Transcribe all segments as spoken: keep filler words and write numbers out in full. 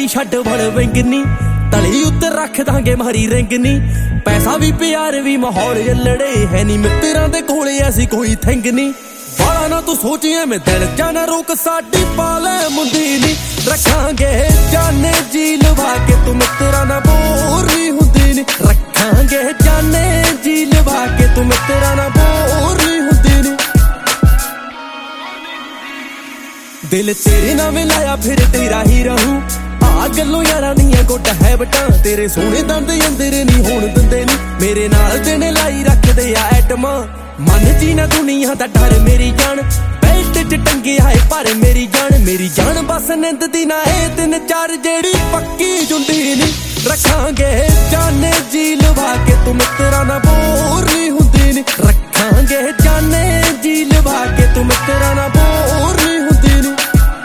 ਨੀ ਛੱਡ ਵਲ ਵਿੰਗਨੀ ਤਲੀ ਉੱਤੇ ਰੱਖ ਦਾਂਗੇ ਮਾਰੀ ਰਿੰਗਨੀ ਪੈਸਾ ਵੀ ਪਿਆਰ ਵੀ ਮਾਹੌਲ ਜਲੜੇ ਹੈ ਨੀ ਮਿੱਤਰਾਂ ਦੇ ਕੋਲੇ ਐਸੀ ਕੋਈ ਥਿੰਗ ਨੀ ਬਾਲਾ ਨਾ ਤੂੰ ਸੋਚੀ ਐਵੇਂ ਦਿਲ ਜਾ ਨਾ ਰੋਕ ਸਾਡੀ ਪਾਲੇ ਮੁੰਦੀ ਨੀ ਰੱਖਾਂਗੇ ਜਾਨੇ ਜੀ ਲਵਾ ਕੇ ਤੂੰ ਮਿੱਤਰਾਂ ਨਾ ਬੋਰ ਨਹੀਂ ਹੁੰਦੀ ਨੀ ਰੱਖਾਂਗੇ ਜਾਨੇ ਜੀ ਲਵਾ ਕੇ ਤੂੰ ਮਿੱਤਰਾਂ ਨਾ ਬੋਰ ਨਹੀਂ ਹੁੰਦੀ ਨੀ ਦਿਲ ਤੇਰੇ ਨਾਲ ਮਿਲਾਇਆ ਫਿਰ ਤੇਰਾ ਹੀ ਰਹੂ ਆ ਗੱਲੋਂ ਯਾਰਾਂ ਦੀਆਂ ਗੁੱਟ ਹੈ ਬਟਾਂ ਤੇਰੇ ਸੋਹਣੇ ਦੰਦ ਅੰਦਰ ਨਹੀਂ ਹੋਣ ਦਿੰਦੇ ਨੀ ਮੇਰੇ ਨਾਲ ਦਿਨ ਲਾਈ ਰੱਖਦੇ ਆ ਐਟਮਾਂ ਮਨ ਜੀ ਨਾ ਦੁਨੀਆ ਦਾ ਡਰ ਮੇਰੀ ਜਾਨ ਬੈਲਟ ਚ ਟੰਗਿਆ ਏ ਪਰ ਮੇਰੀ ਜਾਨ ਮੇਰੀ ਜਾਨ ਬਸ ਨਿੰਦ ਦੀ ਨਾ ਇਹ ਤਿੰਨ ਚਾਰ ਜਿਹੜੀ ਪੱਕੀ ਜੁੰਦੀ ਨੀ ਰੱਖਾਂਗੇ ਜਾਨੇ ਜੀ ਲਵਾ ਕੇ ਤੂੰ ਮਿੱਤਰਾਂ ਨਾ ਬੋਰ ਨਹੀਂ ਹੁੰਦੀ ਨੀ ਰੱਖਾਂਗੇ ਜਾਨੇ ਜੀ ਲਵਾ ਕੇ ਤੂੰ ਮਿੱਤਰਾਂ ਨਾ ਬੋਰ ਨਹੀਂ ਹੁੰਦੀ ਨੀ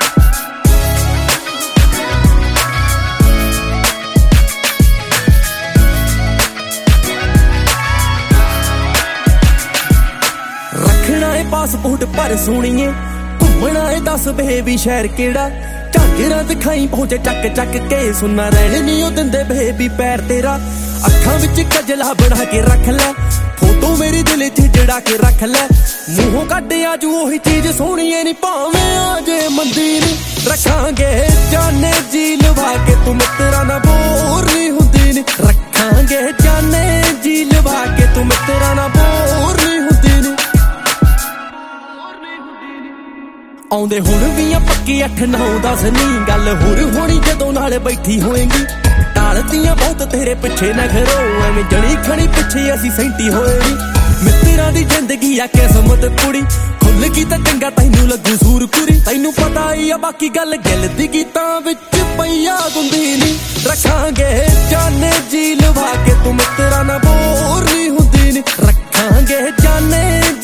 ਰੱਖਣਾ ਏ ਪਾਸਪੋਰਟ ਪਰ ਸੋਣੀਏ ਘੁੰਮਣਾ ਏ ਦੱਸ ਬੇਬੀ ਸ਼ਹਿਰ ਕਿਹੜਾ ਝਾਂਜਰਾਂ ਦਿਖਾਈ ਪਹੁੰਚੇ ਚੱਕ ਚੱਕ ਕੇ ਸੁਣਨਾ ਰਹਿਣ ਨੀ ਉਹ ਦਿੰਦੇ ਬੇਬੀ ਪੈਰ ਤੇਰਾ ਅੱਖਾਂ ਵਿੱਚ ਕਜਲਾ ਬਣਾ ਕੇ ਰੱਖ ਲੈ ਫੋਟੋ ਮੇਰੀ ਦਿਲ 'ਚ ਜੜਾ ਕੇ ਰੱਖ ਲੈ ਮੂੰਹੋਂ ਕੱਢ ਆਜੂ ਉਹੀ ਚੀਜ਼ ਸੋਹਣੀਏ ਨੀ ਭਾਵੇਂ ਆ ਜੇ ਮੰਦੀ ਨੀ ਰੱਖਾਂਗੇ ਜਾਨੇ ਜੀ ਲਵਾ ਕੇ ਤੂੰ ਮਿੱਤਰਾਂ ਨਾ ਬੋਰ ਨਹੀਂ ਹੁੰਦੀ ਨੀ ਰੱਖਾਂਗੇ ਜਾਨੇ ਜੀ ਲਵਾ ਕੇ ਤੂੰ ਮਿੱਤਰਾਂ ਨਾ ਬੋਰ ਨਹੀਂ ਹੁੰਦੀ ਨੀ ਆਉਂਦੇ ਹੁਣ ਵੀ ਆ ਪੱਕੀ ਅੱਠ ਨੌ ਦਸ ਨੀ ਗੱਲ ਹੋਰ ਹੋਣੀ ਜਦੋਂ ਨਾਲ ਬੈਠੀ ਹੋਏਗੀ ਟਾਲਤੀਆਂ ਬਹੁਤ ਤੇਰੇ ਪਿੱਛੇ ਨਾ ਖਰੋ ਐਵੇਂ ਜਣੀ ਖਣੀ ਪਿੱਛੇ ਅਸੀਂ ਸੈਂਟੀ ਹੋਏ ਨੀ ਮਿੱਤਰਾਂ ਦੀ ਜ਼ਿੰਦਗੀ ਆ ਕਿਸਮਤ ਕੁੜੀ ਖੁੱਲ ਗਈ ਤਾਂ ਚੰਗਾ ਤੈਨੂੰ ਲੱਗੂ ਸੂਰ ਕੁਰੀ ਤੈਨੂੰ ਪਤਾ ਹੀ ਆ ਬਾਕੀ ਗੱਲ ਗਿੱਲ ਦੀ ਗੀਤਾਂ ਵਿੱਚ ਪਈਆ ਗੁੰਦੀ ਨੀ ਰੱਖਾਂਗੇ ਜਾਨੇ ਜੀ ਲਵਾ ਕੇ ਤੂੰ ਮਿੱਤਰਾਂ ਨਾ ਬੋਰ ਨਹੀਂ ਹੁੰਦੀ ਨੀ ਰੱਖਾਂਗੇ ਜਾਨੇ